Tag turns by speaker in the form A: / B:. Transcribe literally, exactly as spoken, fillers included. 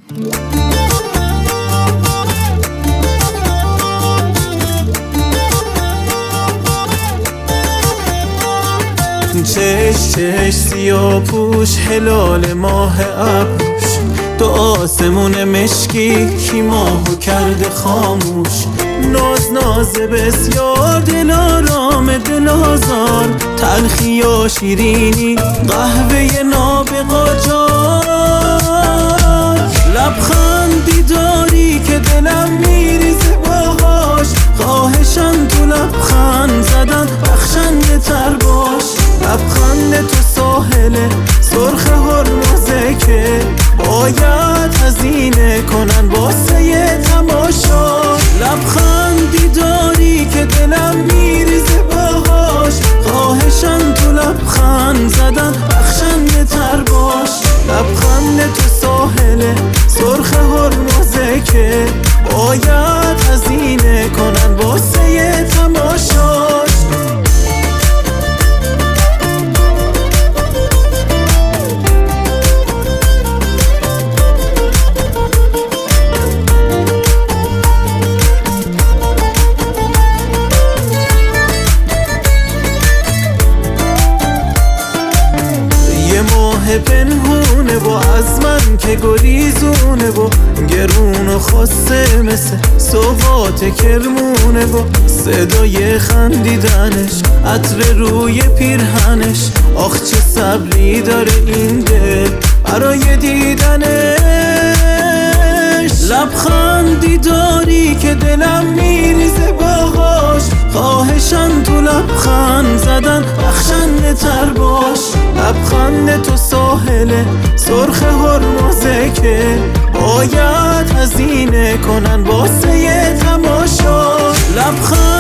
A: چش چش سیاه پوش هلال ماه ابروش تو آسمون مشکی کی ماهو کرده خاموش ناز ناز بسیار دلارام دلازار تلخی یا شیرینی قهوه نابغا جار لبخندی داری که دلم میریزه باهاش خواهشم تو لبخند زدن بخشنده تر باش لبخند تو ساحله سرخ هرمزه که باید هزینه کنن واسه تماشا لبخندی داری که دلم میریزه باهاش خواهشم تو لبخند زدن بخشنده تر باش لبخند تو ساحله سرخ هرمزه که باید هزینه کنن واسه تماشاش پنهونه و از من که گریزونه و گرون و خواسته مثل سوغات کرمونه و صدای خندیدنش عطر روی پیرهنش آخ چه صبری داره این دل برای دیدنش لبخندی داری که دلم میریزه باهاش خواهشم تو لبخند زدن بخشنده تر باش لبخند تو ساحله سرخ هرمزه که باید هزینه کنن واسه تماشا لبخند